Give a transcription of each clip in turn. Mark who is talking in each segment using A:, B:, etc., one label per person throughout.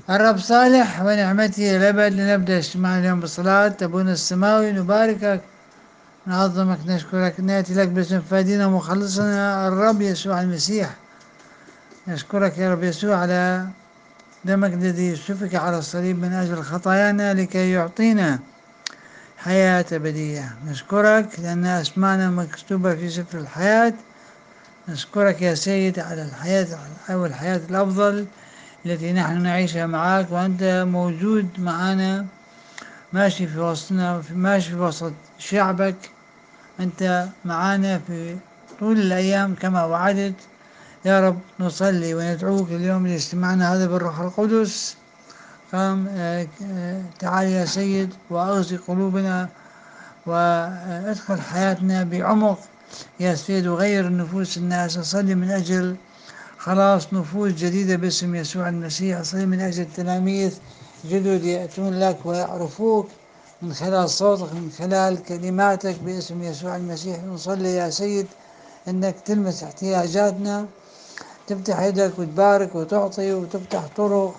A: الرب صالح ونعمته الأبد. لنبدأ اجتماعنا اليوم بالصلاة. أبونا السماوي نباركك، نعظمك، نشكرك، نأتي لك باسم فادينا ومخلصنا الرب يسوع المسيح. نشكرك يا رب يسوع على دمك الذي سفك على الصليب من أجل خطايانا لكي يعطينا حياة أبدية. نشكرك لأن أسماءنا مكتوبة في سفر الحياة. نشكرك يا سيد على الحياة أو الحياة الأفضل التي نحن نعيشها معك، وأنت موجود معنا، ماشي في وسطنا، ماشي في وسط شعبك. أنت معنا في طول الأيام كما وعدت. يا رب نصلي وندعوك اليوم لاجتماعنا هذا بالروح القدس. قام تعال يا سيد وأغزي قلوبنا وادخل حياتنا بعمق يا سيد، وغير النفوس الناس. أصلي من أجل خلاص نفوس جديدة باسم يسوع المسيح. أصلي من أجل تلاميذ جدد يأتون لك ويعرفوك من خلال صوتك، من خلال كلماتك باسم يسوع المسيح. نصلي يا سيد أنك تلمس احتياجاتنا، تفتح يدك وتبارك وتعطي وتفتح طرق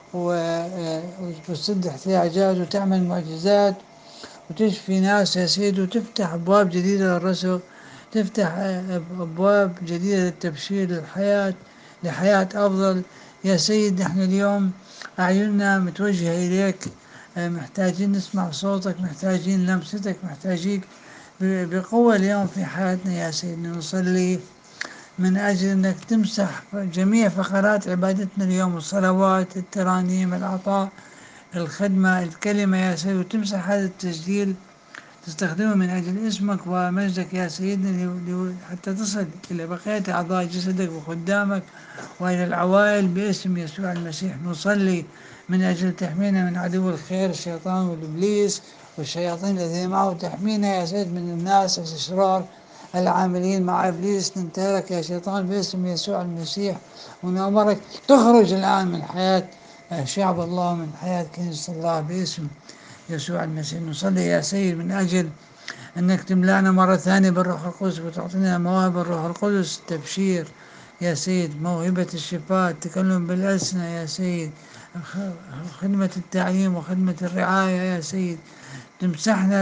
A: وتسد احتياجات وتعمل معجزات وتشفي ناس يا سيد، وتفتح أبواب جديدة للرزق، تفتح أبواب جديدة للتبشير للحياة، لحياة أفضل يا سيد. نحن اليوم أعيننا متوجهة إليك، محتاجين نسمع صوتك، محتاجين لمستك، محتاجين بقوة اليوم في حياتنا يا سيدنا. نصلي من أجل أنك تمسح جميع فقرات عبادتنا اليوم، الصلوات، الترانيم، العطاء، الخدمة، الكلمة يا سيد، وتمسح هذا التسجيل تستخدمه من أجل اسمك ومجدك يا سيدنا، حتى تصل إلى بقية أعضاء جسدك وخدامك وإلى العوائل باسم يسوع المسيح. نصلي من أجل تحمينا من عدو الخير الشيطان والإبليس والشياطين الذين معه. تحمينا يا سيد من الناس الأشرار العاملين مع إبليس. ننتهرك يا شيطان باسم يسوع المسيح، ونأمرك تخرج الآن من حياة شعب الله، من حياة كنيسة الله باسم يسوع المسيح. نصلي يا سيد من أجل أنك تملأنا مرة ثانية بالروح القدس وتعطينا مواهب الروح القدس، التبشير يا سيد، موهبة الشفاء، التكلم بالألسنة يا سيد، خدمة التعليم وخدمة الرعاية يا سيد. تمسحنا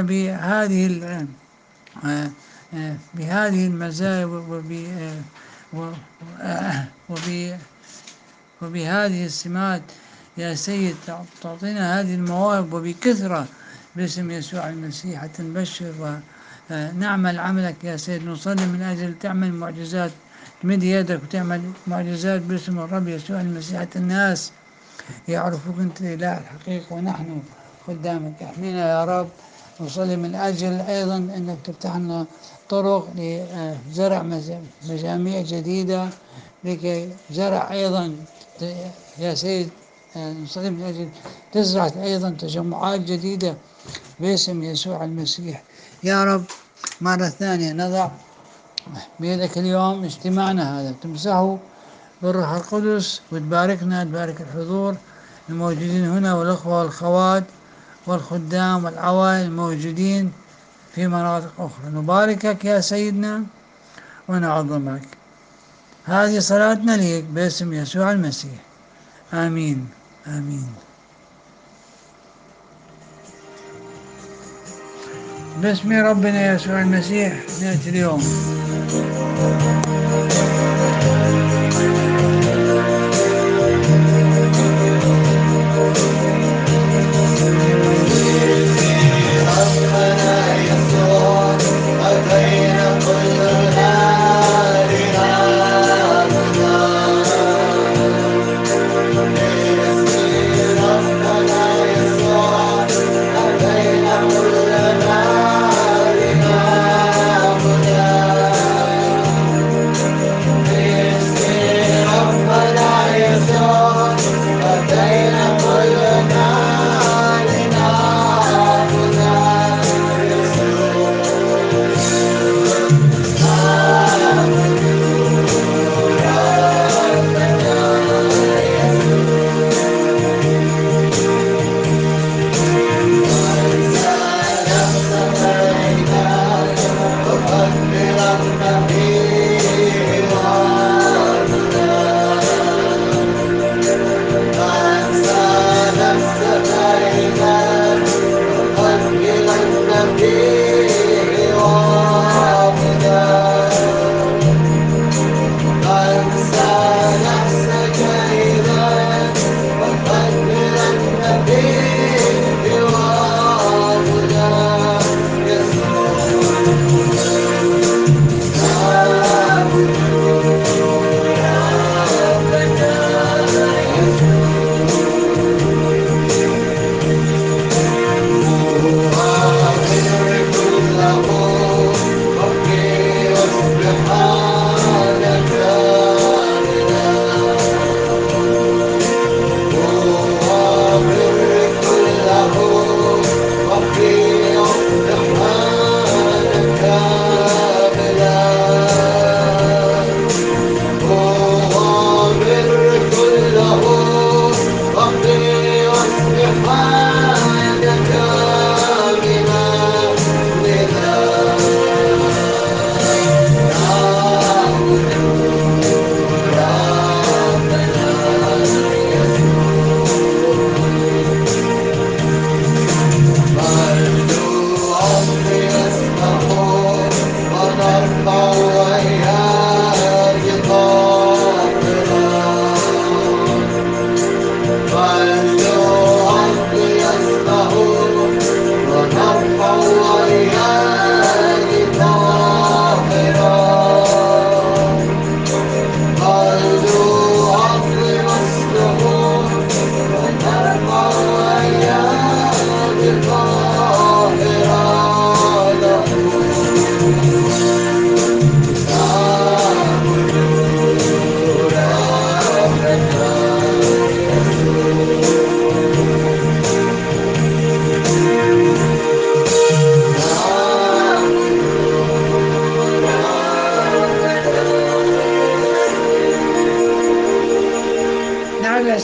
A: بهذه المزايا وب وبهذه السمات يا سيد. تعطينا هذه المواهب وبكثرة باسم يسوع المسيح حتى نبشر ونعمل عملك يا سيد. نصلي من أجل تعمل معجزات، تمد يدك وتعمل معجزات باسم الرب يسوع المسيح حتى الناس يعرفوك أنت الإله الحقيقي ونحن خدامك. احمينا يا رب. نصلي من أجل أيضا أنك تفتح لنا طرق لزرع مجاميع جديدة، لكي زرع أيضا يا سيد. نصلي من أجل تزرع أيضا تجمعات جديدة باسم يسوع المسيح يا رب. مرة ثانية نضع بيدك اليوم اجتماعنا هذا، تمسحه بالروح القدس وتباركنا، تبارك الحضور الموجودين هنا والأخوة والأخوات والخدام والعوائل الموجودين في مناطق أخرى. نباركك يا سيدنا ونعظمك. هذه صلاتنا ليك باسم يسوع المسيح، آمين آمين. باسم ربنا يسوع المسيح نأتي اليوم.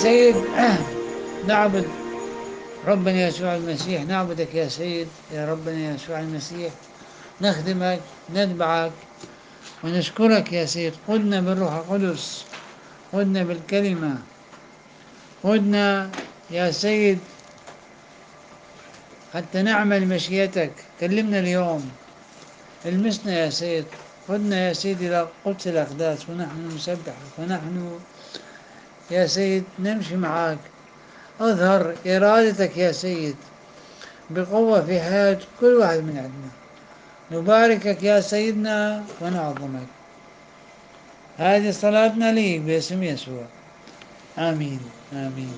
A: سيد نعبد ربنا يسوع المسيح، نعبدك يا سيد يا ربنا يسوع المسيح، نخدمك، نتبعك ونشكرك يا سيد. قدنا بالروح القدس، قدنا بالكلمة، قدنا يا سيد حتى نعمل مشيئتك. كلمنا اليوم، المسنا يا سيد، قدنا يا سيد إلى قدس الأقداس ونحن نسبحك، ونحن يا سيد نمشي معك. اظهر إرادتك يا سيد بقوة في حياة كل واحد من عندنا. نباركك يا سيدنا ونعظمك. هذه صلاتنا ليك باسم يسوع، آمين آمين.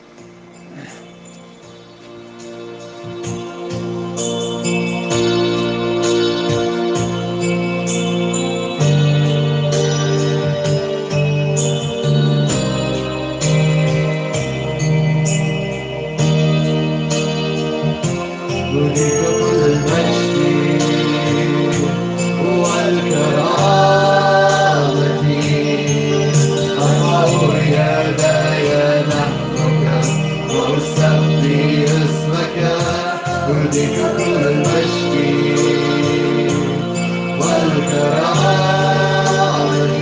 B: ولك كل المجد والكرامة، أرفع يدي نحوك وأسبح اسمك. ولك كل المجد والكرامة،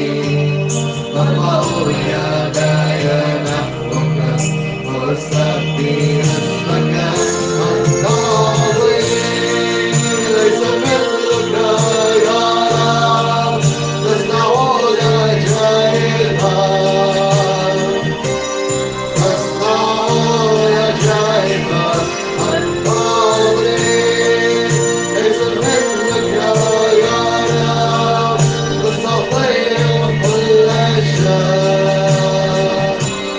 B: أرفع يدي نحوك وأسبح اسمك. أنت عظيم ليس مثلك يا رب، تصنع العجائب، تصنع العجائب. أنت عظيم ليس مثلك يا رب، تستطيع كل شيء،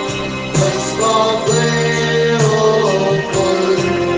B: تستطيع كل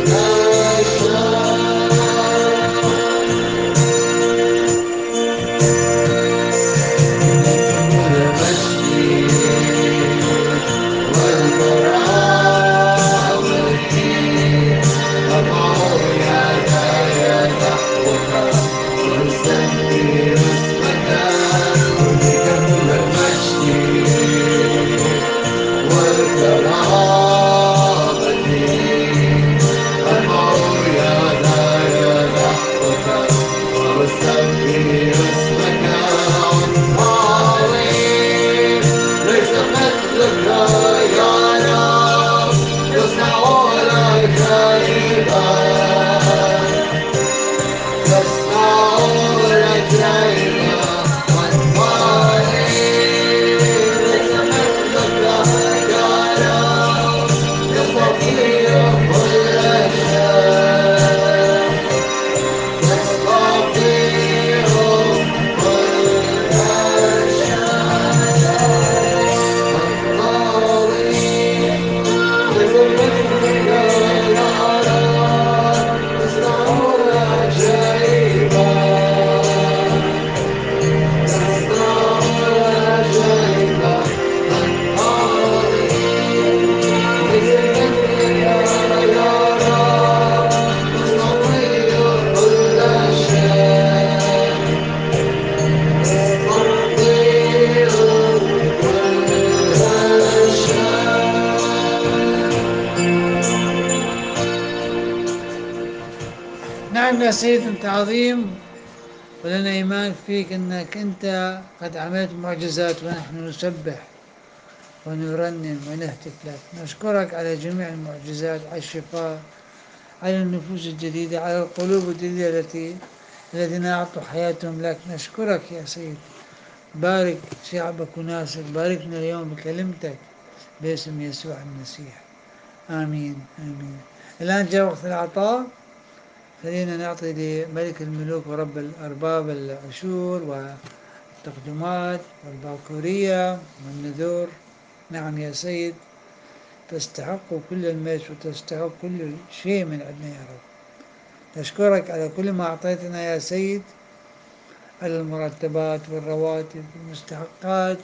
A: نعم يا سيد، أنت عظيم، ولنا إيمان فيك أنك أنت قد عملت معجزات، ونحن نسبح ونرنم ونهتف لك. نشكرك على جميع المعجزات، على الشفاء، على النفوس الجديدة، على القلوب الجديدة الذين أعطوا حياتهم لك. نشكرك يا سيد. بارك شعبك وناسك، باركنا اليوم بكلمتك باسم يسوع المسيح، آمين آمين. الآن جاء وقت العطاء. خلينا نعطي لملك الملوك ورب الأرباب العشور والتقدمات والباكورية والنذور. نعم يا سيد، تستحق كل المجد وتستحق كل شيء من عندنا يا رب. نشكرك على كل ما أعطيتنا يا سيد، على المرتبات والرواتب والمستحقات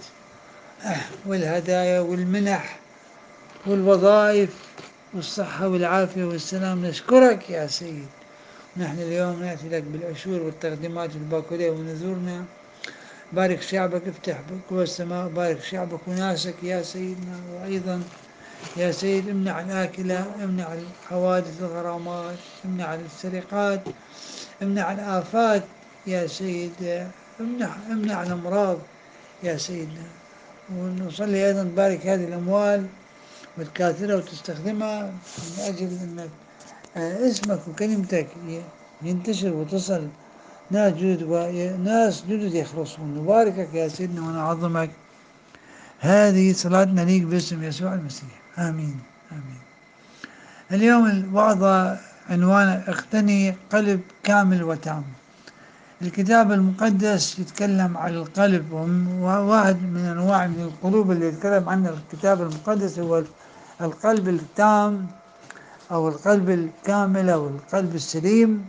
A: والهدايا والمنح والوظائف والصحة والعافية والسلام. نشكرك يا سيد. نحن اليوم نأتي لك بالعشور والتقديمات الباكورية ونذورنا بارك شعبك، افتح قوى السماء، بارك شعبك وناسك يا سيدنا. وأيضا يا سيد امنع الآكلة، امنع الحوادث الغرامات، امنع السرقات، امنع الآفات يا سيد، امنع الأمراض يا سيدنا. ونصلي أيضا بارك هذه الأموال والكاثرة وتستخدمها من أجل أنك اسمك وكلمتك ينتشر وتصل ناس جدد وناس جدد يخلصون. نباركك يا سيدنا ونعظمك. هذه صلاتنا ليك باسم يسوع المسيح، آمين آمين. اليوم الوعظة عنوان اقتني قلب كامل وتام. الكتاب المقدس يتكلم عن القلب، وواحد من أنواع من القلوب اللي يتكلم عنها الكتاب المقدس هو القلب التام أو القلب الكامل أو القلب السليم.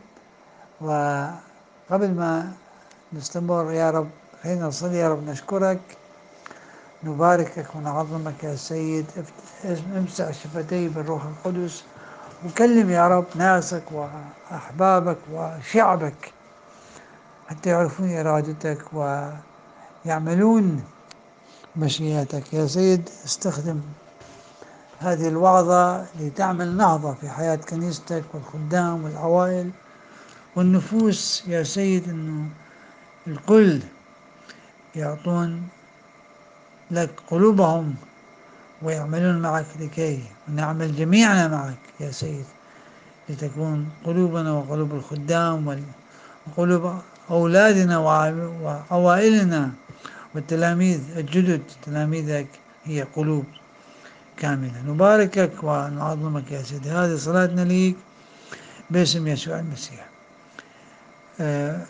A: وقبل ما نستمر يا رب خلينا نصلي. يا رب نشكرك، نباركك ونعظمك يا سيد. امسح شفتي بالروح القدس وكلم يا رب ناسك وأحبابك وشعبك حتى يعرفون إرادتك ويعملون مشيئتك يا سيد. استخدم هذه الوعظة لتعمل نهضة في حياة كنيستك والخدام والعوائل والنفوس يا سيد، أنه الكل يعطون لك قلوبهم ويعملون معك لكي نعمل جميعنا معك يا سيد، لتكون قلوبنا وقلوب الخدام وقلوب أولادنا وعوائلنا والتلاميذ الجدد تلاميذك هي قلوب كاملة. نباركك ونعظمك يا سيدي. هذه صلاتنا ليك باسم يسوع المسيح. آه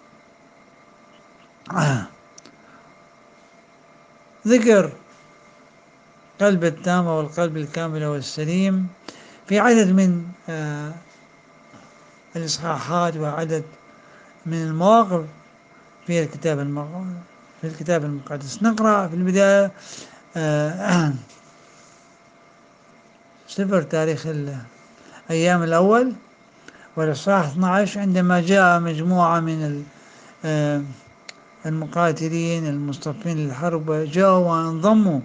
A: آه. ذكر قلب التام والقلب الكامل والسليم في عدد من الإصحاحات وعدد من المواقف في الكتاب المقدس. نقرأ في البداية سفر تاريخ الأيام الأول والإصحاح 12. عندما جاء مجموعة من المقاتلين المصطفين للحرب جاءوا وانضموا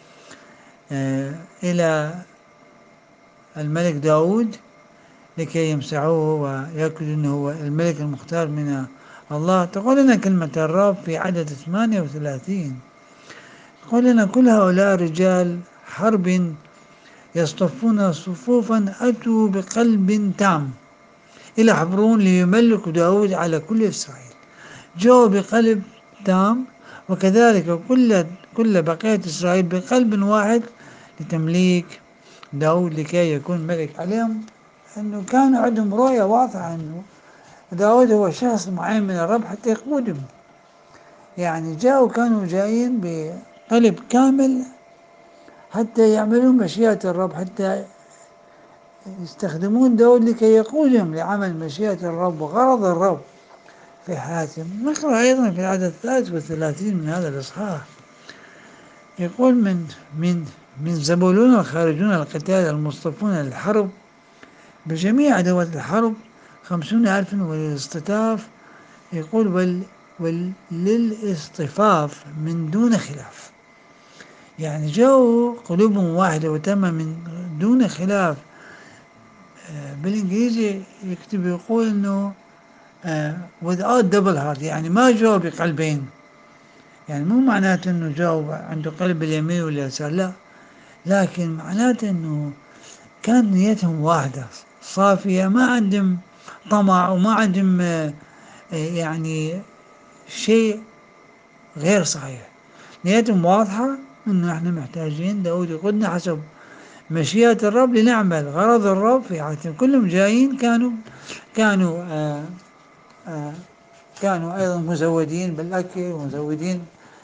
A: إلى الملك داود لكي يمسحوه ويأكدوا أنه هو الملك المختار من الله. تقول لنا كلمة الرب في عدد 38، تقول لنا كل هؤلاء رجال حرب يصطفون صفوفا أتوا بقلب تام إلى حبرون ليملك داود على كل إسرائيل. جاءوا بقلب تام، وكذلك كل بقية إسرائيل بقلب واحد لتمليك داود لكي يكون ملك عليهم. أنه كان عندهم رؤية واضحة أنه داود هو شخص معين من الرب حتى يقودهم. يعني كانوا جايين بقلب كامل حتى يعملون مشيئة الرب، حتى يستخدمون داود لكي يقودهم لعمل مشيئة الرب وغرض الرب في حياتهم. نقرأ أيضا في العدد 33 من هذا الإصحاح، يقول من زبولون الخارجون القتال المصطفون للحرب بجميع أدوات الحرب 50,000 وللاصطفاف. يقول وللاصطفاف من دون خلاف. يعني جاءوا قلوبهم واحدة وتم من دون خلاف. بالإنجليزي يكتب يقول إنه without double heart، يعني ما جاءوا بقلبين. يعني مو معناته إنه جاءوا عنده قلب اليمين واليسار، لا، لكن معناته إنه كانت نيتهم واحدة صافية، ما عندهم طمع وما عندهم يعني شيء غير صحيح. نيتهم واضحة إنه إحنا محتاجين داود يقودنا حسب مشيئة الرب لنعمل غرض الرب في حياتهم. كلهم جايين كانوا آه كانوا أيضا مزودين بالأكل ومزودين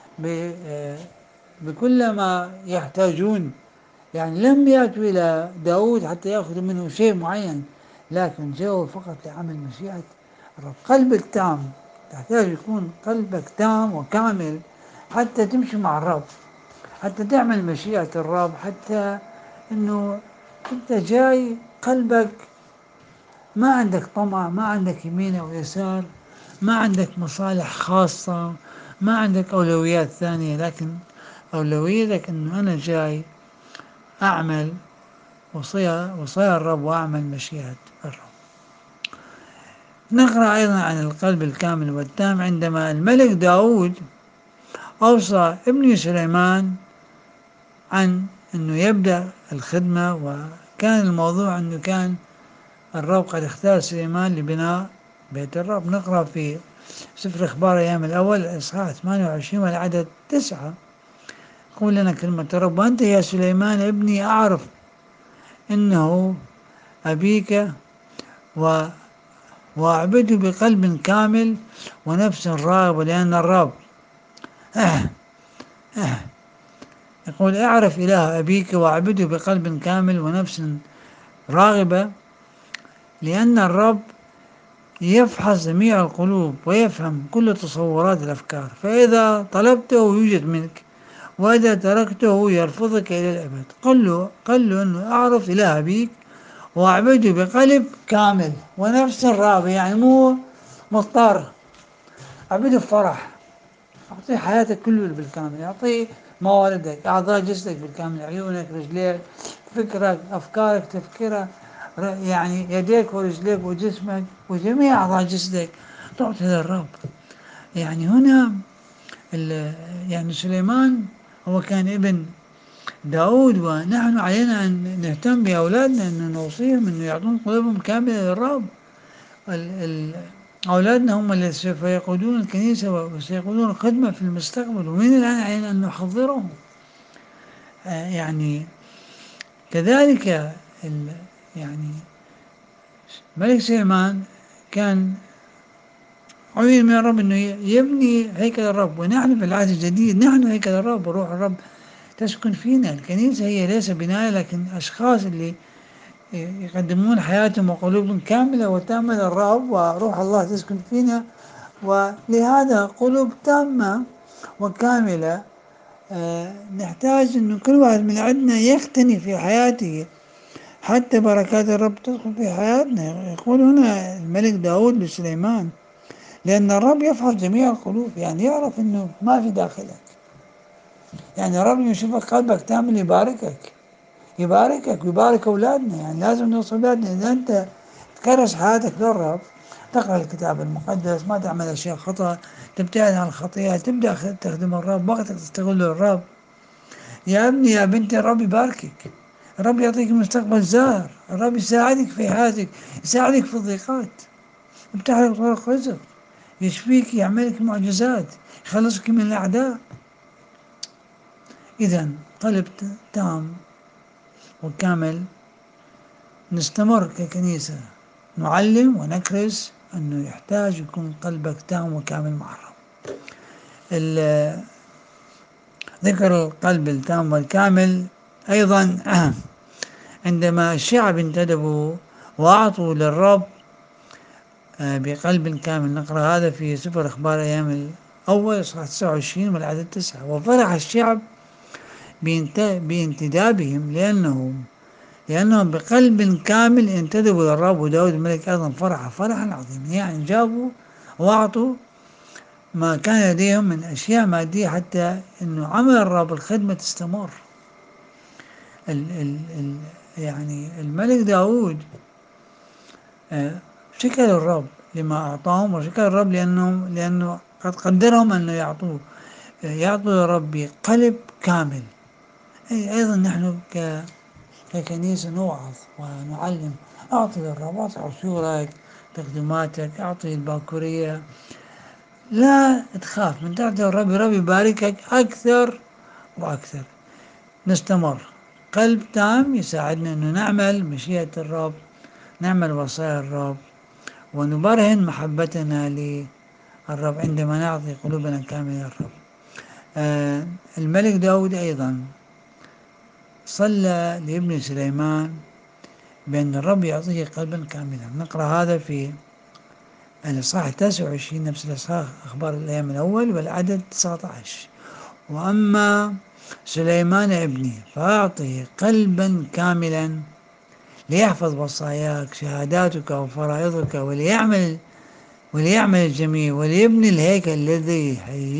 A: بكل ما يحتاجون. يعني لم يأتوا إلى داود حتى يأخذوا منه شيء معين، لكن جاءوا فقط لعمل مشيئة الرب. قلبك تام، تحتاج يكون قلبك تام وكامل حتى تمشي مع الرب، حتى تعمل مشيئة الرب، حتى أنه أنت جاي قلبك ما عندك طمع، ما عندك يمين أو يسار، ما عندك مصالح خاصة، ما عندك أولويات ثانية، لكن أولويتك أنه أنا جاي أعمل وصايا الرب وأعمل مشيئة الرب. نقرأ أيضا عن القلب الكامل والتام عندما الملك داود أوصى ابن سليمان عن أنه يبدأ الخدمة، وكان الموضوع أنه كان الرب قد اختار سليمان لبناء بيت الرب. نقرأ في سفر أخبار أيام الأول الإصحاح 28 والعدد 9، يقول لنا كلمة الرب: وأنت يا سليمان ابني أعرف إنه أبيك وأعبده بقلب كامل ونفس راغبة، لأن الرب يقول: اعرف إله أبيك وأعبده بقلب كامل ونفس راغبة، لأن الرب يفحص جميع القلوب ويفهم كل تصورات الأفكار، فإذا طلبته يوجد منك، وإذا تركته يرفضك إلى الأبد. قل له أنه أعرف إله أبيك وأعبده بقلب كامل ونفس راغبة، يعني مو مضطر، أعبده بفرح، أعطيه حياتك كله بالكامل، أعطيه مواردك، أعضاء جسدك بالكامل، عيونك، رجليك، فكرك، أفكارك، تفكيرك، يعني يديك ورجليك وجسمك وجميع أعضاء جسدك تعطي للرب. يعني هنا يعني سليمان هو كان ابن داود، ونحن علينا أن نهتم بأولادنا، أن نوصيهم أن يعطون قلوبهم كاملة للرب. أولادنا هم اللي سوف يقودون الكنيسة وسيقودون الخدمة في المستقبل، ومن الآن علينا أن نحضرهم. يعني كذلك يعني ملك سليمان كان عين من الرب أنه يبني هيكل الرب، ونحن في العهد الجديد نحن هيكل الرب وروح الرب تسكن فينا. الكنيسة هي ليس بناية، لكن أشخاص اللي يقدمون حياتهم وقلوبهم كاملة وتامة للرب، وروح الله تسكن فينا. ولهذا قلوب تامة وكاملة نحتاج أن كل واحد من عندنا يقتني في حياته حتى بركات الرب تدخل في حياتنا. يقول هنا الملك داود لسليمان: لأن الرب يفحص جميع القلوب، يعني يعرف أنه ما في داخلك، يعني الرب يشوفك قلبك تامل يباركك ويبارك أولادنا. يعني لازم نوصل أولادنا، إذا أنت تكرس حياتك للرب، تقرأ الكتاب المقدس، ما تعمل أشياء خطأ، تبتعد عن الخطيئة، تبدأ تخدم الرب، وقتك تستغله للرب، يا ابني يا بنتي الرب يباركك، الرب يعطيك مستقبل زاهر، الرب يساعدك في حياتك، يساعدك في الضيقات، يفتح لك طرق رزق، يشفيك، يعملك معجزات، يخلصك من الأعداء. إذا قلب تام وكامل. نستمر ككنيسة نعلم ونكرس أنه يحتاج يكون قلبك تام وكامل مع الرب. ذكر القلب التام والكامل أيضا عندما الشعب انتدبوا وأعطوا للرب بقلب كامل. نقرأ هذا في سفر أخبار أيام الأول إصحاح 29 والعدد 9: وفرح الشعب بانتدابهم لأنهم بقلب كامل انتدبوا للرب، وداود الملك أيضا فرح فرحا عظيما. يعني جابوا وأعطوا ما كان لديهم من أشياء مادية حتى أنه عمل الرب الخدمة تستمر. ال ال ال يعني الملك داود شكر الرب لما أعطاهم، وشكر الرب لأنه قد قدرهم أنه يعطوا للرب بقلب كامل. أيضا نحن ككنيسة نوعظ ونعلم: أعطي للرب، أعطي عشورك، تقدماتك، أعطي الباكورية، لا تخاف من تعطي الرب يباركك أكثر وأكثر. نستمر، قلب تام يساعدنا أنه نعمل مشيئة الرب، نعمل وصايا الرب، ونبرهن محبتنا للرب عندما نعطي قلوبنا كاملة للرب. الملك داود أيضا صلى لابن سليمان بأن الرب يعطيه قلبا كاملا. نقرأ هذا في الإصحاح 29 نفس الإصحاح أخبار الأيام الأول والعدد 19: وأما سليمان ابني فأعطه قلبا كاملا ليحفظ وصاياك شهاداتك وفرائضك، وليعمل وليعمل الجميع وليبني الهيكل الذي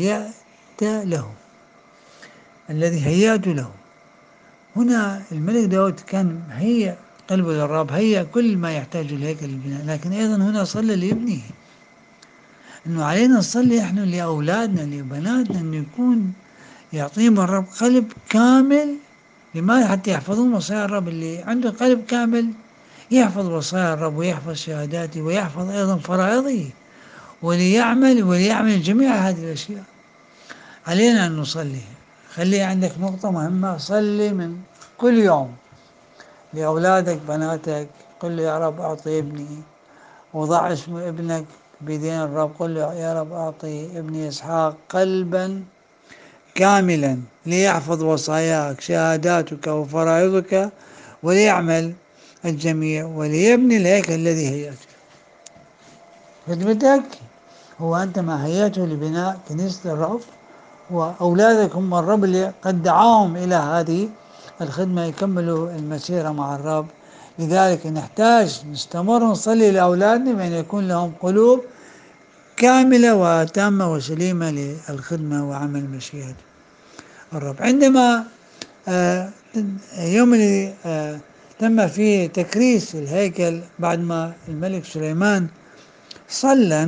A: هيأت له. هنا الملك داود كان هيأ قلبه للرب، هيأ كل ما يحتاج الهيكل للبناء، لكن أيضا هنا صلى ليبنيه. أنه علينا نصلي إحنا لأولادنا لبناتنا أنه يكون يعطيهم الرب قلب كامل. لماذا؟ حتى يحفظون وصايا الرب. اللي عنده قلب كامل يحفظ وصايا الرب ويحفظ شهاداته ويحفظ أيضا فرائضه، وليعمل جميع هذه الأشياء. علينا أن نصلي. خلي عندك نقطة مهمة، صلي من كل يوم لأولادك بناتك. قل له يا رب أعطي ابني، وضع اسم ابنك بيدين الرب. قل له يا رب أعطي ابني إسحاق قلبا كاملا ليحفظ وصاياك شهاداتك وفرائضك، وليعمل الجميع وليبني الهيكل الذي هيأته. خدمتك هو أنت ما هيأته لبناء كنيسة الرب، وأولادك هم الرب اللي قد دعاهم إلى هذه الخدمة يكملوا المسيرة مع الرب. لذلك نحتاج نستمر نصلي لأولادنا بأن يكون لهم قلوب كاملة وتامة وسليمة للخدمة وعمل مشيئة الرب. عندما يوم اللي تم فيه تكريس الهيكل بعد ما الملك سليمان صلى،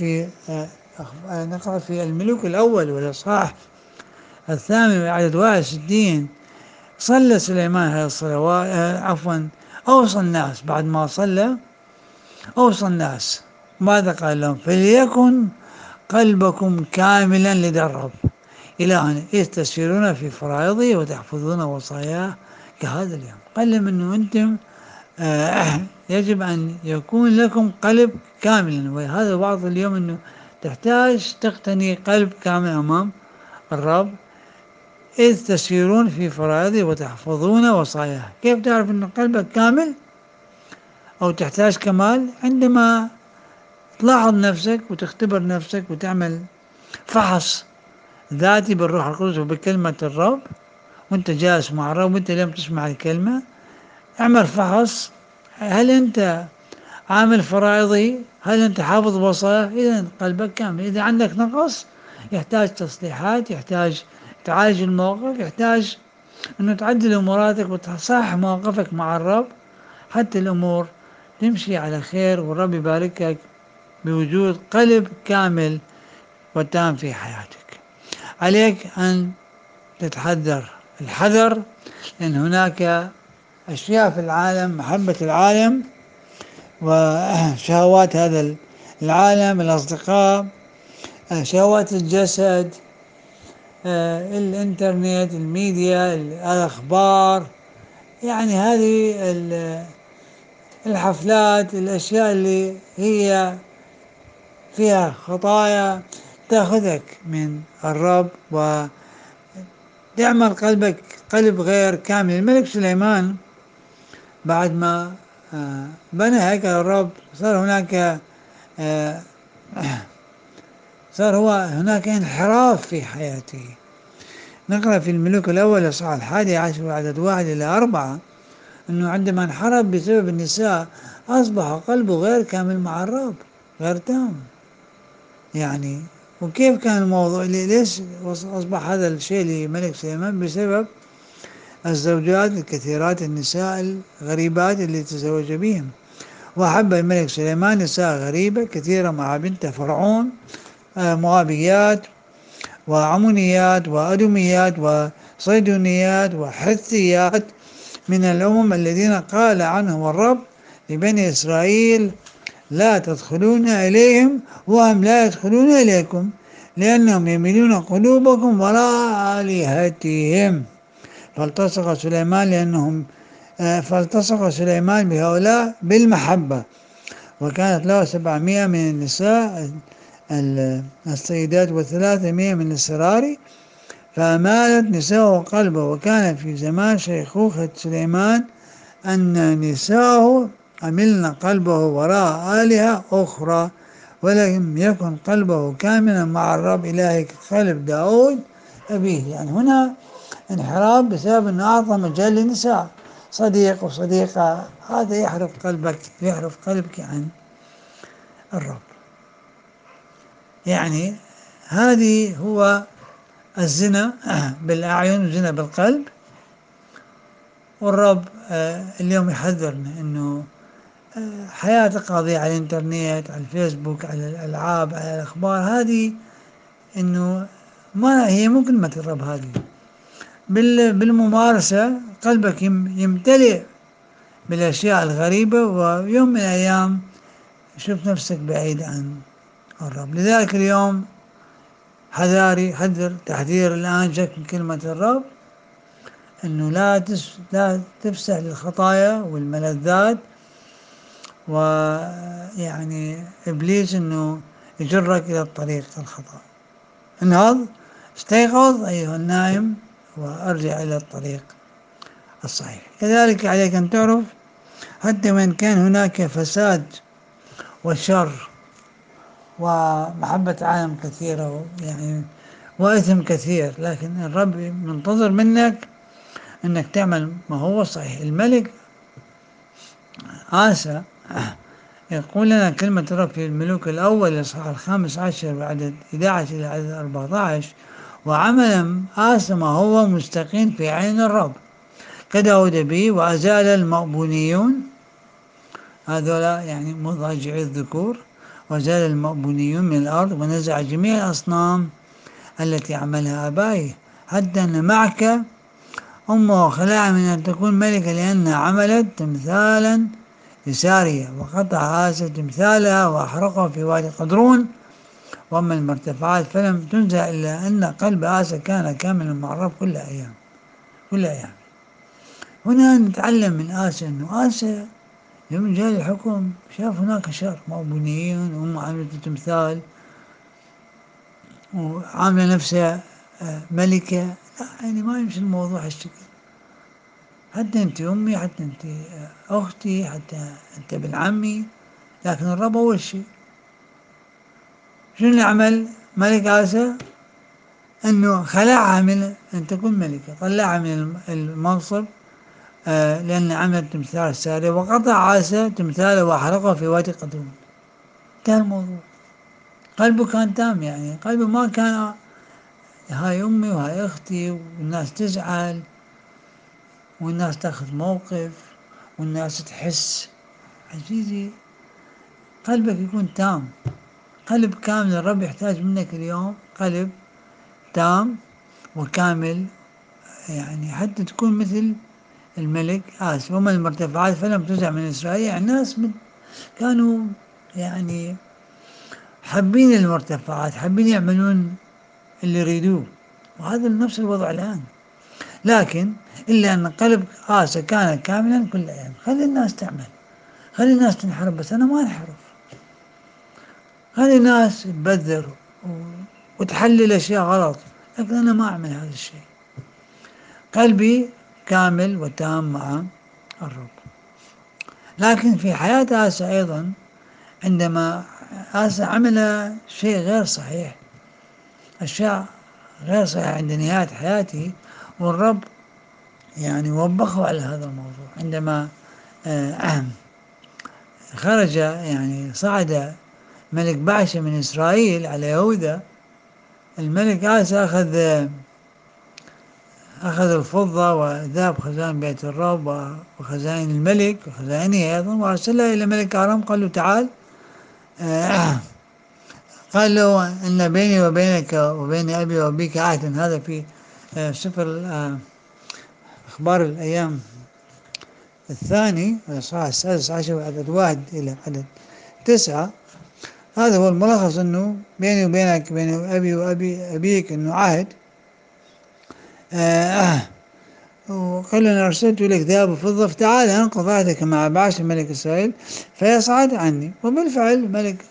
A: نقرأ في الملوك الأول والإصحاح 8 عدد 61. صلى سليمان هذه الصلوات، أوصى الناس. بعد ما صلى أوصى الناس، ماذا قال لهم؟ فليكن قلبكم كاملا لدى الرب إلهنا إذ تسيرون في فرائضه وتحفظون وصاياه كهذا اليوم. قال لهم أنه أنتم يجب أن يكون لكم قلب كاملا، وهذا بعض اليوم أنه تحتاج تقتني قلب كامل أمام الرب. إذ تسيرون في فرائضه وتحفظون وصاياه. كيف تعرف أن قلبك كامل أو تحتاج كمال؟ عندما تلاحظ نفسك وتختبر نفسك وتعمل فحص ذاتي بالروح القدس وبكلمة الرب، وانت جالس مع الرب وانت اليوم تسمع الكلمة. اعمل فحص، هل انت عامل فرائضي؟ هل انت حافظ وصاياه؟ اذا قلبك كامل. اذا عندك نقص يحتاج تصليحات، يحتاج تعالج الموقف، يحتاج انه تعدل اموراتك وتصحح مواقفك مع الرب حتى الامور تمشي على خير والرب يباركك بوجود قلب كامل وتام في حياتك. عليك ان تتحذر الحذر، لأن هناك أشياء في العالم، محبة العالم وشهوات هذا العالم، الأصدقاء، شهوات الجسد، الإنترنت، الميديا، الأخبار، يعني هذه الحفلات، الأشياء اللي هي فيها خطايا تأخذك من الرب وتعمل قلبك قلب غير كامل. الملك سليمان بعد ما بنى هيكل الرب آه، صار هناك انحراف في حياته. نقرأ في الملوك الأول إصحاح 11 عدد 1-4 أنه عندما انحرف بسبب النساء أصبح قلبه غير كامل مع الرب، غير تام. يعني وكيف كان الموضوع؟ ليش أصبح هذا الشيء لملك سليمان؟ بسبب الزوجات الكثيرات، النساء الغريبات اللي تزوج بهم. وأحب الملك سليمان نساء غريبة كثيرة مع بنت فرعون، موابيات وعمونيات وأدوميات وصيدونيات وحثيات من الأمم الذين قال عنهم الرب لبني إسرائيل لا تدخلون إليهم وهم لا يدخلون إليكم لأنهم يميلون قلوبكم وراء آلهتهم. فالتصق سليمان بهؤلاء بالمحبة، وكانت له 700 من النساء السيدات و300 من السراري، فمالت نساءه قلبه. وكان في زمان شيخوخة سليمان أن نساءه أملن قلبه وراء آلهة أخرى، ولم يكن قلبه كاملا مع الرب إلهك قلب داود أبيه. يعني هنا انحراف بسبب أنه أعطى مجال للنساء، صديق وصديقة، هذا يحرف قلبك عن الرب. يعني هذه هو الزنا بالأعين والزنا بالقلب. والرب اليوم يحذرنا أنه حياتك قاضية على الإنترنت، على الفيسبوك، على الألعاب، على الأخبار هذه، أنه ما هي مو كلمة الرب هذه. بالممارسة قلبك يمتلئ بالأشياء الغريبة، ويوم من الأيام شوف نفسك بعيد عن الرب. لذلك اليوم حذر تحذير الآن جاك من كلمة الرب، أنه لا تفسح للخطايا والملذات، ويعني إبليس أنه يجرك إلى الطريق الخطأ. انهض، استيقظ أيها النائم، وارجع إلى الطريق الصحيح. كذلك عليك أن تعرف حتى وإن كان هناك فساد وشر ومحبة عالم كثيرة يعني وإثم كثير، لكن الرب منتظر منك أنك تعمل ما هو صحيح. الملك آسى يقول لنا كلمة الرب في الملوك الأول الإصحاح 15 وعدد 11 إلى عدد 14: وعمل آسى ما هو مستقيم في عين الرب كداود به، وأزال المأبونيون، هذولا يعني مضاجعي الذكور، وزال المأبونيون من الأرض، ونزع جميع الأصنام التي عملها آبائه، حتى أن معك أمه خلعها من أن تكون ملكة، لأنها عملت تمثالا لسارية، وقطع آسى تمثالها وأحرقه في وادي قدرون. وأما المرتفعات فلم تنزع، إلا أن قلب آسى كان كاملا مع الرب كل أيام. هنا نتعلم من آسى أنه آسى يوم جاء الحكم شاف هناك شر، مأبونيين وهم عاملة تمثال وعاملة نفسها ملكة. لا، يعني ما يمشي الموضوع هالشكل. حتى أنت أمي، حتى أنت أختي، حتى أنت ابن عمي، لكن الرب أول شيء. شنو اللي عمل ملك آسى؟ أنه خلعها من أن تكون ملكة، طلعها من المنصب لأن عملت تمثال ساري، وقطع آسى تمثاله وأحرقه في وادي قدرون. انتهى الموضوع. قلبه كان تام، يعني قلبه ما كان هاي أمي وهاي أختي والناس تزعل والناس تاخذ موقف والناس تحس. عزيزي، قلبك يكون تام، قلب كامل. الرب يحتاج منك اليوم قلب تام وكامل، يعني حتى تكون مثل الملك آسى. وما المرتفعات فلم تزع من إسرائيل، يعني الناس كانوا يعني حابين المرتفعات، حابين يعملون اللي يريدوه، وهذا نفس الوضع الآن. لكن إلا أن قلب آسى كان كاملا كل أيام. خلي الناس تعمل، خلي الناس تنحرف، بس أنا ما انحرف. خلي الناس تبذر وتحلل أشياء غلط، لكن أنا ما أعمل هذا الشيء. قلبي كامل وتام مع الرب. لكن في حياة آسى أيضا، عندما آسى عمل شيء غير صحيح، أشياء غير صحيحة عند نهاية حياته، والرب يعني وبخه على هذا الموضوع. عندما خرج يعني صعد ملك بعشة من إسرائيل على يهوذا، الملك آسى أخذ الفضة وذهب خزائن بيت الرب وخزائن الملك وخزائنه أيضا، وأرسلها إلى ملك أرام. قال له تعال، قال له إن بيني وبينك وبين أبي وأبيك عهد. هذا في سفر أخبار الأيام الثاني الإصحاح 16 عدد 1 إلى عدد 9. هذا هو الملخص، أنه بيني وبينك بين أبي وأبي أبيك أنه عهد. وقال أنا أرسلت إليك ذهب وفضة، فتعال أنقض عهدك مع بعش ملك إسرائيل فيصعد عني. وبالفعل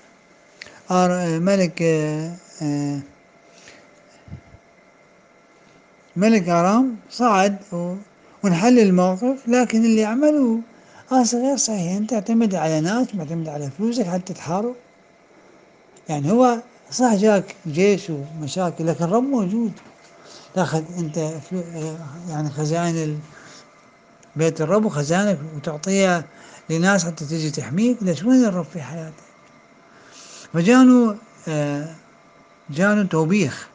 A: ملك أرام صعد ونحل الموقف. لكن اللي عمله آسى غير صحيح. أنت تعتمد على ناس، معتمد على فلوسك حتى تحارب. يعني هو صح جاك جيش ومشاكل، لكن الرب موجود. تاخذ أنت يعني خزائن بيت الرب وخزانك وتعطيها لناس حتى تجي تحميك. ليش؟ وين الرب في حياتك؟ فجانوا جانوا توبيخ.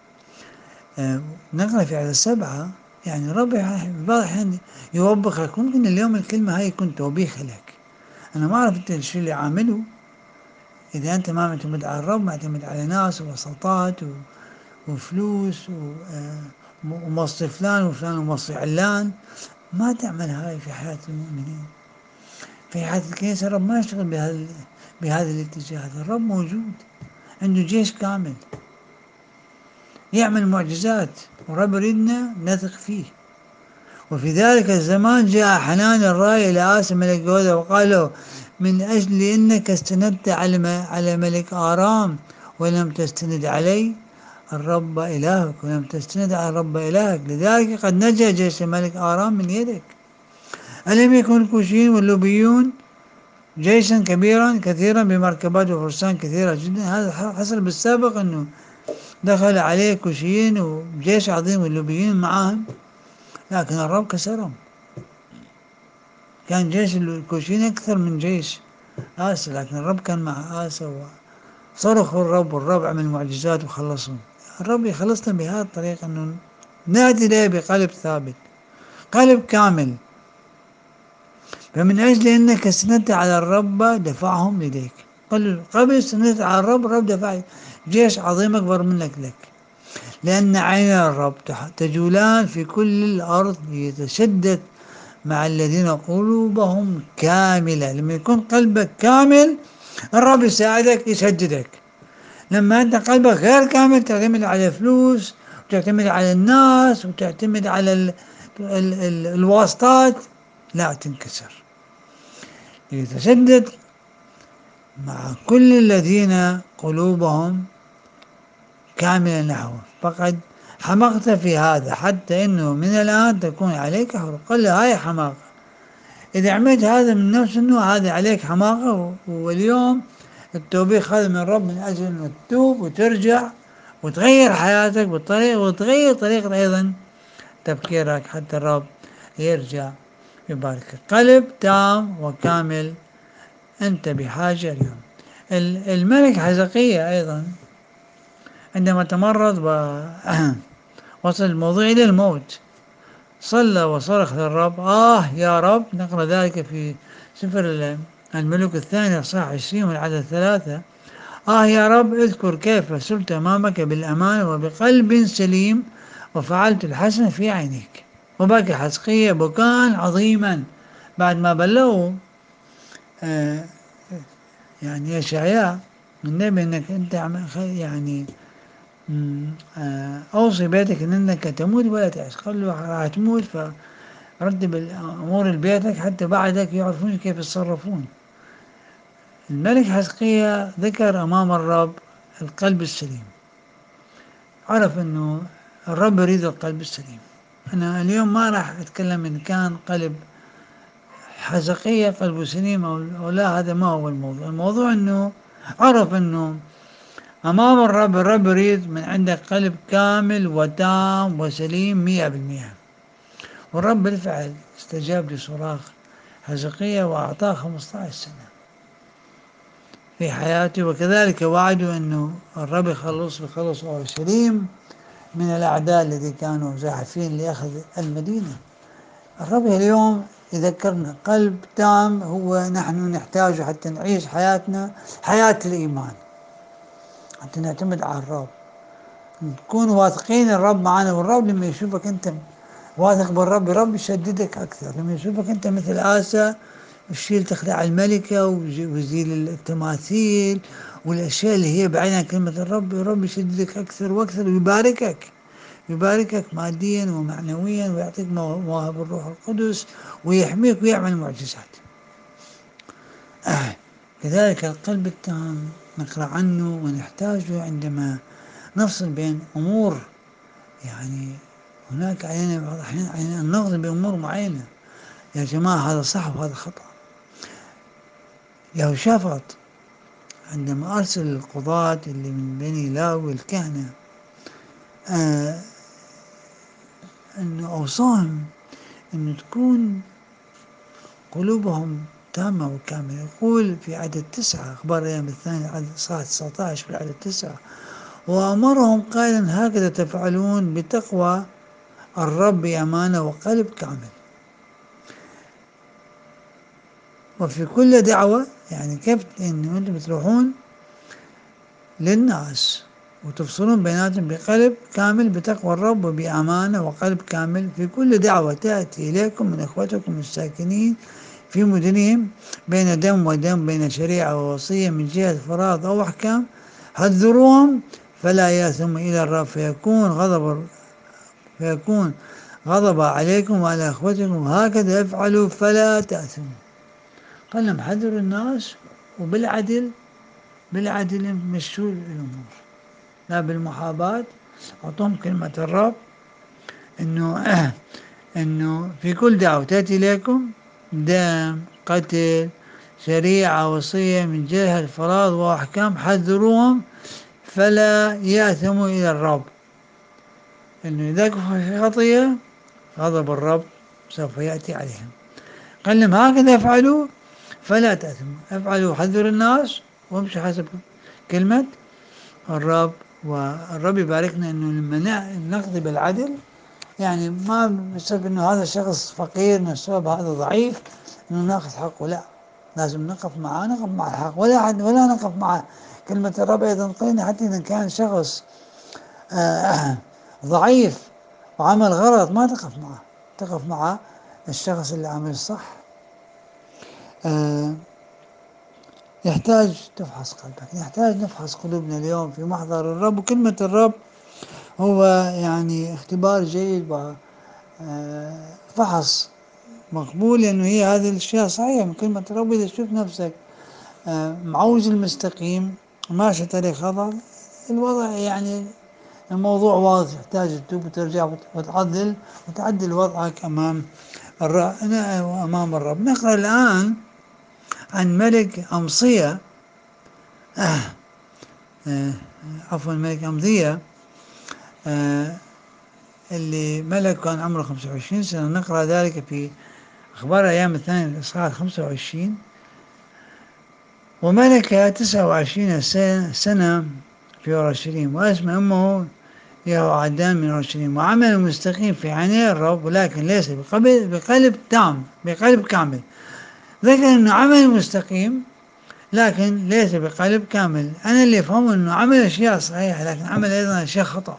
A: نقرأ في عدد 7 يعني رب بعض الأحيان يوبخك، ممكن اليوم الكلمة هاي يكون توبيخ لك. أنا ما أعرف أنت الشيء اللي عامله، إذا أنت ما معتمد على الرب، معتمد على ناس ووساطات وفلوس وموصي فلان وفلان وموصي علان، ما تعمل هاي في حياة المؤمنين. في حياة الكنيسة الرب ما يشتغل بهذا الاتجاه. الرب موجود، عنده جيش كامل يعمل معجزات، والرب يريدنا نثق فيه. وفي ذلك الزمان جاء حنان الراعي إلى آسى ملك يهوذا وقال له: من أجل أنك استندت على ملك آرام ولم تستند علي الرب إلهك، ولم تستند على الرب إلهك، لذلك قد نجا جيش ملك آرام من يدك. ألم يكن الكوشيين واللوبيون جيشا كبيرا كثيرا بمركبات وفرسان كثيرة جدا؟ هذا حصل بالسابق أنه دخل عليه كوشيين وجيش عظيم واللوبيين معهم، لكن الرب كسرهم. كان جيش الكوشيين أكثر من جيش آسى، لكن الرب كان مع آسى وصرخوا الرب، والرب عمل معجزات وخلصهم. الرب يخلصنا بهذه الطريقة، أنه نأتي إليه بقلب ثابت، قلب كامل. فمن أجل أنك استندت على الرب دفعهم لديك. قبل استندت على الرب دفع جيش عظيم أكبر منك لك. لأن عين الرب تجولان في كل الأرض ليتشدد مع الذين قلوبهم كاملة. لما يكون قلبك كامل الرب يساعدك يسددك. لما أنت قلبك غير كامل تعتمد على فلوس وتعتمد على الناس وتعتمد على الواسطات، لا تنكسر. يتشدد مع كل الذين قلوبهم كاملة نحوه، فقد حمقت في هذا حتى إنه من الآن تكون عليك حرق. قال له هاي حماقة، إذا عملت هذا من نفس النوع هذا عليك حماقة. واليوم التوبيخ هذا من الرب من أجل أنه تتوب وترجع وتغير حياتك بالطريقة، وتغير طريقة أيضا تفكيرك حتى الرب يرجع يباركك. قلب تام وكامل أنت بحاجة اليوم. الملك حزقية أيضا عندما تمرض ووصل الموضوع إلى الموت صلى وصرخ للرب: يا رب. نقرأ ذلك في سفر الملوك الثاني أصحاح 20 والعدد 3: يا رب، اذكر كيف سرت أمامك بالأمان وبقلب سليم وفعلت الحسن في عينيك. وبكى حزقية بكاء عظيما بعد ما بلغوا يعني يشعياء النبي انك انت يعني اوصي بيتك انك تموت ولا تعيش. قال له راح تموت، فرتب امور بيتك حتى بعدك يعرفون كيف يتصرفون. الملك حزقية ذكر امام الرب القلب السليم، عرف انه الرب يريد القلب السليم. انا اليوم ما راح اتكلم ان كان قلب حزقية قلبه سليم او لا، هذا ما هو الموضوع. الموضوع انه عرف انه أمام الرب يريد من عندك قلب كامل وتام وسليم 100%. والرب بالفعل استجاب لصراخ حزقية وأعطاه 15 سنة في حياته. وكذلك وعده أنه الرب يخلص أورشليم من الأعداء الذين كانوا زاحفين لأخذ المدينة. الرب اليوم يذكرنا قلب تام هو نحن نحتاجه حتى نعيش حياتنا حياة الإيمان، حتى نعتمد على الرب، نكون واثقين الرب معنا. والرب لما يشوفك أنت واثق بالرب، الرب يشددك أكثر. لما يشوفك أنت مثل آسى يشيل تخدع الملكة ويزيل التماثيل والأشياء اللي هي بعيدة عن كلمة الرب يشددك أكثر وأكثر ويباركك ماديا ومعنويا، ويعطيك مواهب الروح القدس ويحميك ويعمل معجزات. كذلك القلب التام نقرأ عنه ونحتاجه عندما نفصل بين أمور، يعني هناك علينا بعض الأحيان علينا أن نفصل بأمور معينة. يا جماعة هذا صح وهذا خطأ. يهوشافاط عندما أرسل القضاة اللي من بني لاوي الكهنة أنه أوصاهم أن تكون قلوبهم تامة وكاملة. يقول في عدد 9 أخبار الأيام الثانية عدد 19 في العدد 9: وأمرهم قائلا هكذا تفعلون بتقوى الرب بأمانة وقلب كامل. وفي كل دعوة، يعني كيف إن أنتم بتروحون للناس وتفصلون بيناتهم بقلب كامل بتقوى الرب وبأمانة وقلب كامل في كل دعوة تأتي إليكم من إخوتكم الساكنين في مدنهم بين دم ودم، بين شريعة ووصية من جهة فراغ أو أحكام، حذروهم فلا يأثموا إلى الرب فيكون غضب عليكم وعلى إخوتكم، هكذا افعلوا فلا تأثموا. قال لهم حذروا الناس بالعدل مشوا الأمور، لا بالمحاباة. أعطوهم كلمة الرب إنه في كل دعوة تأتي إليكم دم، قتل، شريعة، وصية من جهة الفراغ وأحكام، حذروهم فلا يأثموا إلى الرب. إنه إذا كفروا في خطية غضب الرب سوف يأتي عليهم. قال لهم هكذا افعلوا فلا تأثموا، افعلوا حذر الناس وامشوا حسب كلمة الرب. والرب يباركنا إنه لما نقضي بالعدل، يعني ما بسبب إنه هذا الشخص فقير، إنه السبب هذا ضعيف إنه ناخذ حقه، لا، لازم نقف معاه، نقف مع الحق، ولا نقف مع كلمة الرب أيضا قلنا حتى إذا كان شخص ضعيف وعمل غلط ما تقف معه، تقف مع الشخص اللي عمل صح. يحتاج تفحص قلبك، يحتاج نفحص قلوبنا اليوم في محضر الرب. وكلمة الرب هو يعني اختبار جيد وفحص مقبول، لأنه هي هذه الأشياء صحيحة من كلمة الرب. إذا تشوف نفسك معوج المستقيم ماشي طريق خطأ، الوضع يعني الموضوع واضح، يحتاج تتوب وترجع وتعدل وضعك أمام الرب. نقرأ الآن عن ملك أمصية عفوا ملك أمضية اللي ملك كان عمره 25 سنة. نقرأ ذلك في أخبار أيام الثانية الإصحاح 25. وملك 29 سنة في أورشليم، واسم أمه يهوعدان من أورشليم، وعمل مستقيم في عيني الرب، ولكن ليس بقلب تام، بقلب كامل. ذكر أنه عمل مستقيم لكن ليس بقلب كامل. أنا اللي أفهمه أنه عمل أشياء صحيحة لكن عمل أيضا أشياء خطأ.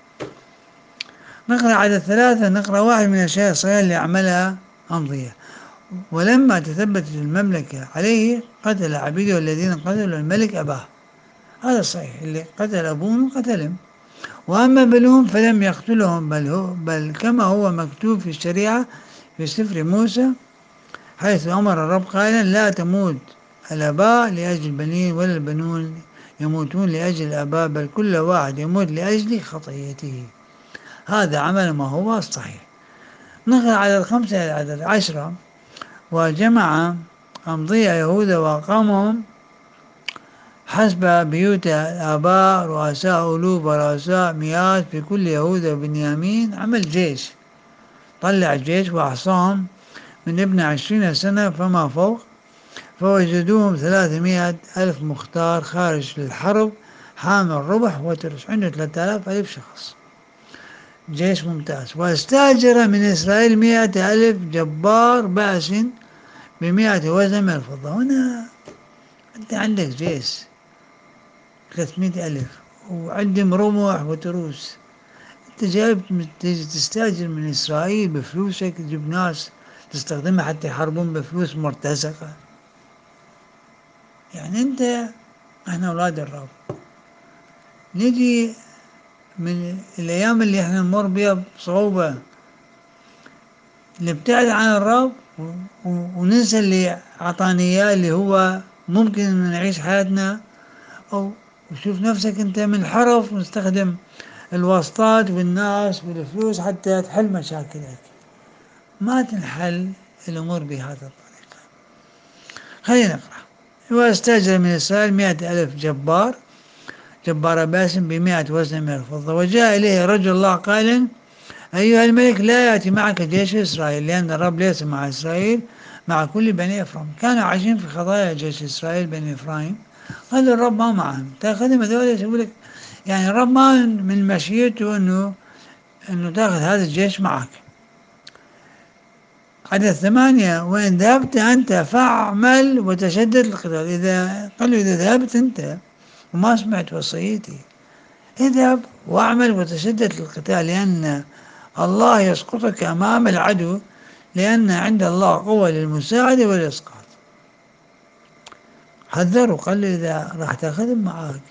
A: نقرأ عدد 3، نقرأ واحد من الأشياء الصحيحة اللي عملها أمضية. ولما تثبتت المملكة عليه قتل عبيده الذين قتلوا الملك أباه. هذا صحيح، اللي قتل أبوهم قتلهم. وأما بنوهم فلم يقتلهم، بل كما هو مكتوب في الشريعة في سفر موسى، حيث أمر الرب قائلا لا تموت الآباء لأجل البنين ولا البنون يموتون لأجل الآباء، بل كل واحد يموت لأجل خطيته. هذا عمل ما هو الصحيح. نقرأ عدد 5 إلى عدد 10. وجمع أمضية يهوذا وأقامهم حسب بيوت الآباء، رؤساء ألوف ورؤساء مئات في كل يهوذا وبنيامين. عمل جيش، طلع جيش وأحصاهم من ابن 20 سنة فما فوق، فوجدوهم 300,000 مختار خارج للحرب حامل ربح وترس. عنده 3000 ألف شخص، جيش ممتاز. واستأجر من إسرائيل 100,000 جبار بأس ب100 وزن من الفضة. هنا أنت عندك جيش 300,000 وعندهم رمح وتروس، أنت جايب تجي تستأجر من إسرائيل بفلوسك، تجيب ناس تستخدمها حتى يحاربون بفلوس مرتزقة. يعني أنت، إحنا أولاد الرب، نجي من الأيام اللي إحنا نمر بها بصعوبة نبتعد عن الرب وننسى اللي أعطاني إياه، اللي هو ممكن أن نعيش حياتنا، أو وشوف نفسك أنت من حرف ونستخدم الواسطات والناس والفلوس حتى تحل مشاكلك. ما تنحل الأمور بهذا الطريقة. خلينا نقرأ. واستأجر من إسرائيل 100,000 جبار باسم ب100 وزن من الفضة. وجاء إليه رجل الله قائلا أيها الملك لا يأتي معك جيش إسرائيل، لأن الرب ليس مع إسرائيل مع كل بني إفرايم. كانوا عايشين في خطايا جيش إسرائيل بني إفرايم. قال الرب ما معهم، تأخذهم هذول يسوي لك يعني الرب ما من مشيئته انه تاخذ هذا الجيش معك. عدد 8: وإن ذهبت أنت فاعمل وتشدد القتال. قال له إذا ذهبت أنت وما سمعت وصيتي، اذهب واعمل وتشدد القتال، لأن الله يسقطك أمام العدو، لأن عند الله قوة للمساعدة والإسقاط. حذره، قال له إذا راح تاخذهم معاك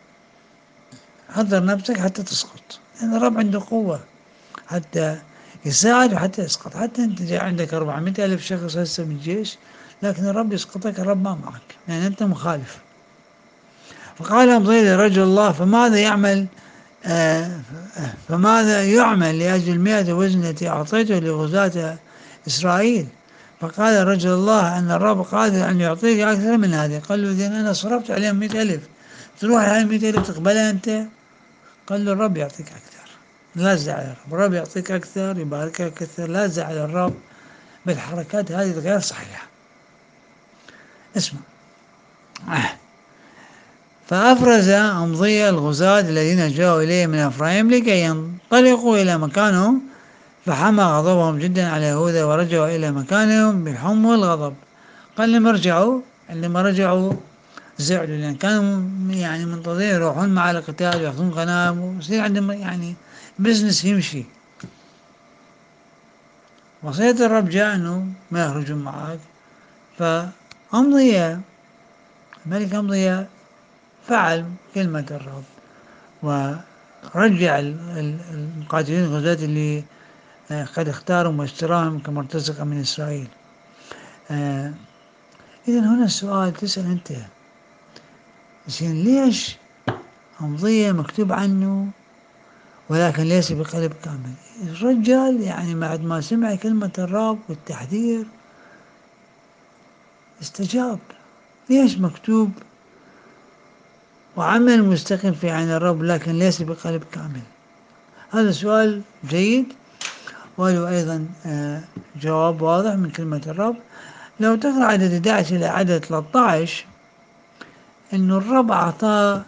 A: حذر نفسك حتى تسقط، لأن الرب عنده قوة حتى يساعد وحتى يسقط. حتى أنت جاي عندك 400 ألف شخص هسه بالجيش، لكن الرب يسقطك، الرب ما معك لأن أنت مخالف. فقال أمضي لرجل الله فماذا يعمل فماذا يعمل لأجل 100 وزن التي أعطيته لغزاة إسرائيل؟ فقال رجل الله أن الرب قادر أن يعطيك أكثر من هذه. قال له إذن أنا صرفت عليهم 100 ألف، تروح هاي 100 ألف تقبلها أنت؟ قال له الرب يعطيك أكثر، لا تزعل الرب يعطيك أكثر، يباركك أكثر، لا تزعل الرب بالحركات هذه الغير صحيحة. اسمع. فأفرز أمضية الغزاة الذين جاءوا إليه من أفرايم لكي ينطلقوا إلى مكانهم، فحمى غضبهم جدا على يهوذا ورجعوا إلى مكانهم بحمو الغضب. قال عندما رجعوا زعلوا، لأن كانوا يعني منتظرين يروحون مع القتال ويأخذون غنائم ويصير عندهم يعني بزنس يمشي. وصية الرب جاء أنه ما يخرجون معك. فأمضية الملك أمضية فعل كلمة الرب ورجع المقاتلين الغزاة اللي قد اختارهم واشتراهم كمرتزقة من إسرائيل. إذن هنا السؤال تسأل أنت، زين ليش أمضية مكتوب عنه ولكن ليس بقلب كامل؟ الرجال يعني بعد ما سمع كلمة الرب والتحذير استجاب. ليش مكتوب وعمل مستقيم في عين الرب لكن ليس بقلب كامل؟ هذا سؤال جيد وله أيضا جواب واضح من كلمة الرب. لو تقرأ عدد 11 إلى عدد 13 إنه الرب أعطاه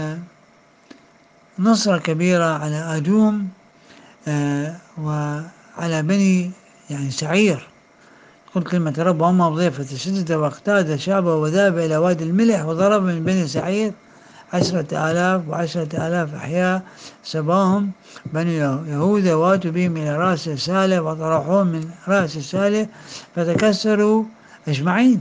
A: نصرة كبيرة على أدوم وعلى بني يعني سعير. تقول كلمة الرب وأما ضيفة فتشدد واقتاد شعبه وذهب إلى وادي الملح وضرب من بني سعير 10,000 و10,000 أحياء سباهم بني يهوذا واتوا بهم إلى رأس سالة وطرحوهم من رأس سالة فتكسروا أجمعين.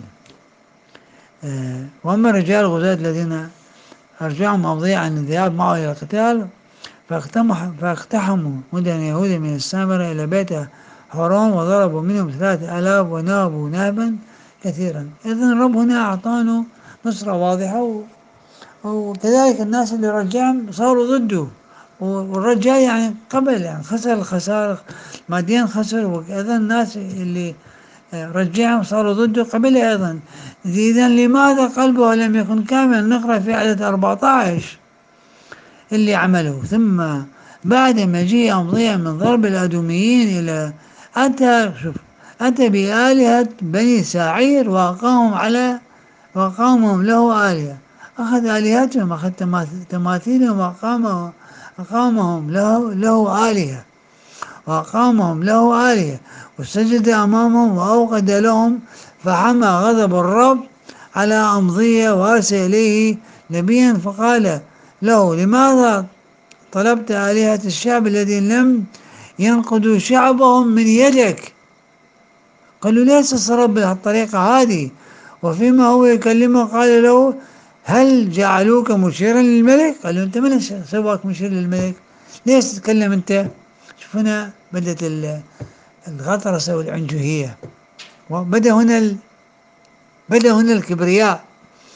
A: وأما الرجال الغزاة الذين أرجعهم أمضية عن الذهاب معه إلى القتال فاقتحموا مدن يهوذا من السامرة إلى بيت حرام وضربوا منهم 3,000 ونابوا نابا كثيرا. إذن الرب هنا أعطانه نصرة واضحة، وكذلك الناس اللي رجعهم صاروا ضده، والرجال يعني قبل يعني خسر الخسارة ماديا خسر، وأيضا الناس اللي رجعهم صاروا ضده قبل أيضا. إذا لماذا قلبه لم يكن كامل؟ نقرأ في عدد 14 اللي عمله. ثم بعد مجيء أمضية من ضرب الأدوميين إلى أتى بآلهة بني ساعير وأقامهم له آلهة. أخذ آلهتهم، أخذ تماثيلهم وأقامهم له آلهة وأقامهم له آلهة وسجد أمامهم وأوقد لهم. فحمى غضب الرب على أمضية وأرسل إليه نبيا فقال له لماذا طلبت آلهة الشعب الذين لم ينقذوا شعبهم من يدك؟ قالوا ليس صرف بهالطريقة هذه. وفيما هو يكلمه قال له هل جعلوك مشيرا للملك؟ قال له أنت من سواك مشير للملك؟ ليش تتكلم أنت؟ شوف هنا بدت الغطرسة والعنجهية، وبدأ هنا الكبرياء.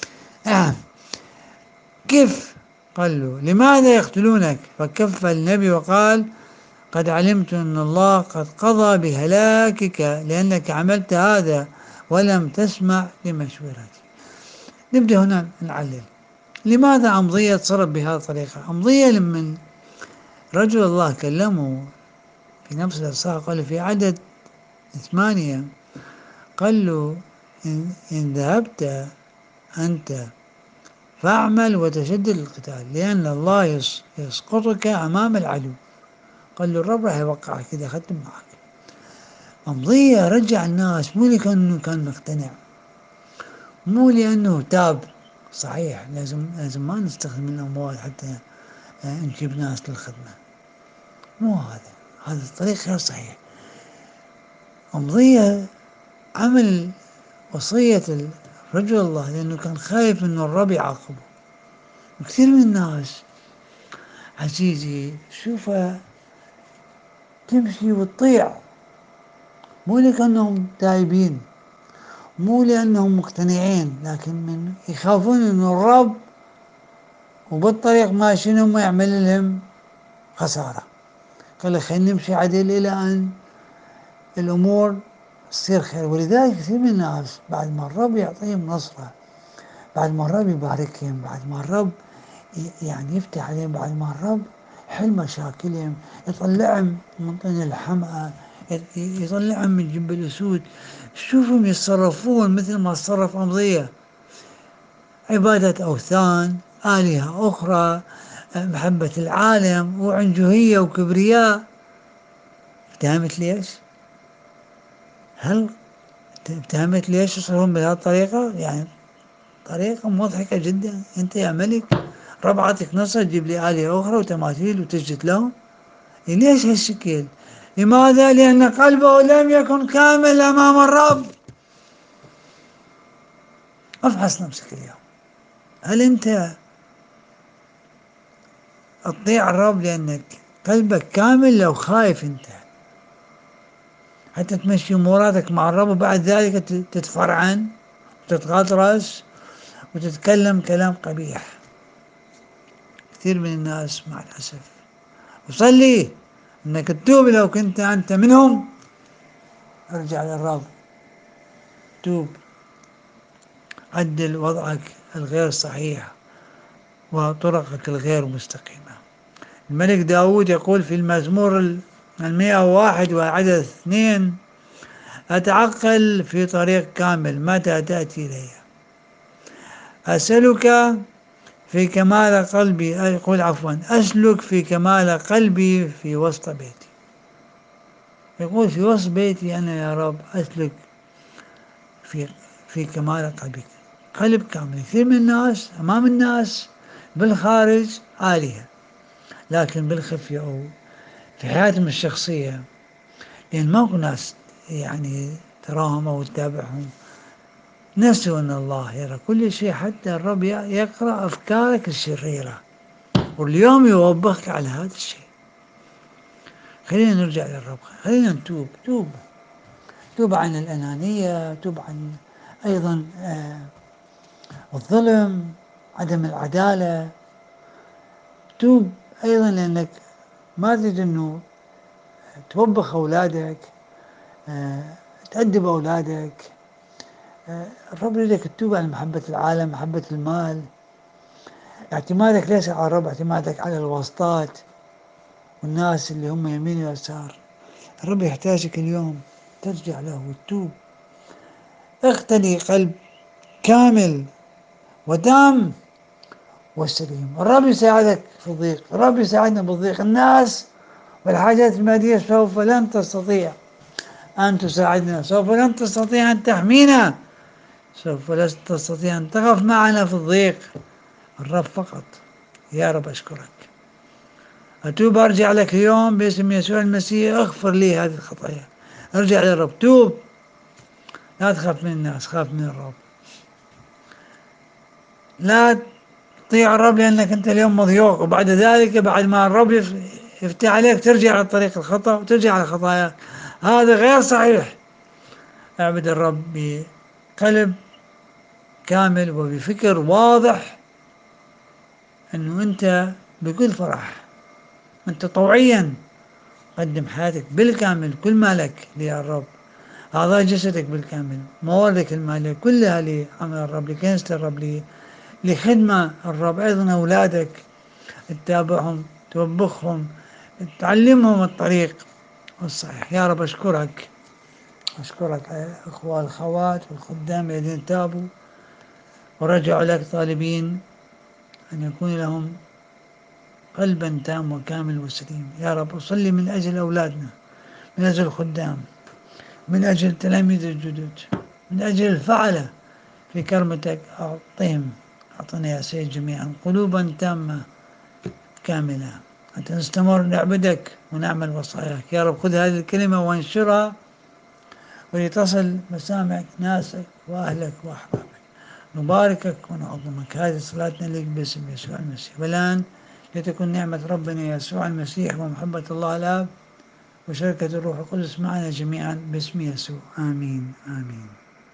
A: كيف؟ قال له لماذا يقتلونك؟ فكف النبي وقال قد علمت أن الله قد قضى بهلاكك لأنك عملت هذا ولم تسمع لمشورتي. نبدأ هنا نعلل لماذا أمضية تصرف بهذه الطريقة. أمضية لمن رجل الله كلمه في نفس الإصحاح قال في عدد 8 قال له إن ذهبت أنت فاعمل وتشدد القتال، لأن الله يسقطك أمام العدو. قال له الرب راح يوقعك إذا أخذت معك. أمضية رجع الناس، مو لأنه كان مقتنع، مو لأنه تاب. صحيح لازم ما نستخدم الأموال حتى نجيب ناس للخدمة، مو هذا الطريق غير صحيح. أمضية عمل وصية رجل الله لأنه كان خايف إنه الرب يعاقبه. وكثير من الناس عزيزي شوفها تمشي وتطيع، مو لأنهم تايبين، مو لأنهم مقتنعين، لكن من يخافون إنه الرب وبالطريق ماشيين هم يعمل لهم خسارة. قال خلينا نمشي عدل إلى أن الأمور تصير خير. ولذلك كثير من الناس بعد ما الرب يعطيهم نصرة، بعد ما الرب يباركهم، بعد ما الرب يعني يفتح عليهم، بعد ما الرب يحل مشاكلهم، يطلعهم من طين الحمأة، يطلعهم من جب الأسود، شوفهم يتصرفون مثل ما تصرف أمضية. عبادة أوثان، آلهة أخرى، محبة العالم وعنجهية وكبرياء. اتهمت ليش؟ هل اتهمت ليش يصيرون بهذه الطريقة؟ يعني طريقة مضحكة جدا. أنت يا ملك رب عطيك نصر تجيب لي آلهة أخرى وتماثيل وتسجد لهم؟ ليش هالشكل؟ لماذا؟ لأن قلبه لم يكن كامل أمام الرب. افحص نفسك اليوم، هل أنت تطيع الرب لأنك قلبك كامل؟ لو خايف أنت حتى تمشي أموراتك مع الرب وبعد ذلك تتفرعن وتتغطرس وتتكلم كلام قبيح. كثير من الناس مع الأسف. وصلي أنك تتوب لو كنت أنت منهم. ارجع للرب، توب، عدل وضعك الغير صحيح وطرقك الغير مستقيمة. الملك داود يقول في المزمور 101 وعدد 2: أتعقل في طريق كامل متى تأتي إلي، أسألك في كمال قلبي، يقول عفوا أسلك في كمال قلبي في وسط بيتي. يقول في وسط بيتي أنا يا رب أسلك في كمال قلبك، قلب كامل. كثير من الناس أمام الناس بالخارج آلهة، لكن بالخفية أو في حياتهم الشخصية، لأن ماكو ناس يعني تراهم أو تتابعهم، نسوا أن الله يرى كل شيء. حتى الرب يقرأ أفكارك الشريرة واليوم يوبخك على هذا الشيء. خلينا نرجع للرب، خلينا نتوب. توب عن الأنانية، توب عن أيضا الظلم، عدم العدالة. توب أيضا لأنك ما تريد أنه توبخ أولادك، تأدب أولادك. الرب يريدك تتوب عن محبة العالم، محبة المال. اعتمادك ليس على الرب، اعتمادك على الواسطات والناس اللي هم يمين ويسار. الرب يحتاجك اليوم ترجع له وتتوب. اقتني قلب كامل ودام والسليم. الرب يساعدك في الضيق، الرب يساعدنا بالضيق. الناس والحاجات المادية سوف لن تستطيع أن تساعدنا، سوف لن تستطيع أن تحمينا، سوف لا تستطيع أن تقف معنا في الضيق. الرب فقط. يا رب أشكرك، أتوب أرجع لك اليوم باسم يسوع المسيح. اغفر لي هذه الخطايا. ارجع للرب، توب، لا تخاف من الناس، خاف من الرب. لا تطيع الرب لأنك أنت اليوم مضيوق، وبعد ذلك بعد ما الرب يفتح عليك ترجع على طريق الخطأ وترجع على خطاياك. هذا غير صحيح. اعبد الرب بقلب كامل وبفكر واضح أنه أنت بكل فرح، أنت طوعيا قدم حياتك بالكامل، كل مالك للرب، أعضاء جسدك بالكامل، مواردك المالية كلها لعمل الرب، لكنيسة الرب، لخدمة الرب. أيضا أولادك تتابعهم، توبخهم، تعلمهم الطريق الصحيح. يا رب أشكرك أخوة الأخوات والخدام الذين تابوا ورجعوا لك طالبين أن يكون لهم قلبا تام وكامل وسليم. يا رب أصلي من أجل أولادنا، من أجل الخدام، من أجل التلاميذ الجدد، من أجل الفعلة في كرمتك. أعطنا يا سيد جميعا قلوبا تامة كاملة حتى نستمر نعبدك ونعمل وصاياك. يا رب خذ هذه الكلمة وانشرها ولتصل مسامع ناسك وأهلك وأحبابك. نباركك ونعظمك. هذه صلاتنا لك باسم يسوع المسيح. والآن لتكن نعمة ربنا يسوع المسيح ومحبة الله الآب وشركة الروح القدس معنا جميعا باسم يسوع. آمين آمين.